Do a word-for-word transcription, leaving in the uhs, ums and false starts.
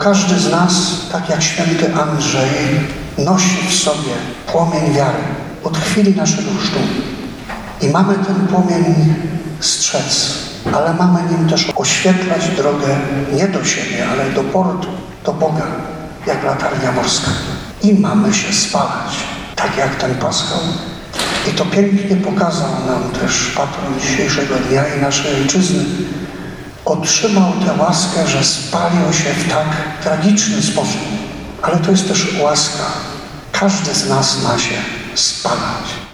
Każdy z nas, tak jak święty Andrzej, nosi w sobie płomień wiary od chwili naszego chrztu. I mamy ten płomień strzec, ale mamy nim też oświetlać drogę nie do siebie, ale do portu, do Boga, jak latarnia morska. I mamy się spalać, tak jak ten paschał. I to pięknie pokazał nam też patron dzisiejszego dnia i naszej ojczyzny. Otrzymał tę łaskę, że spalił się w tak tragiczny sposób. Ale to jest też łaska. Każdy z nas ma się spalać.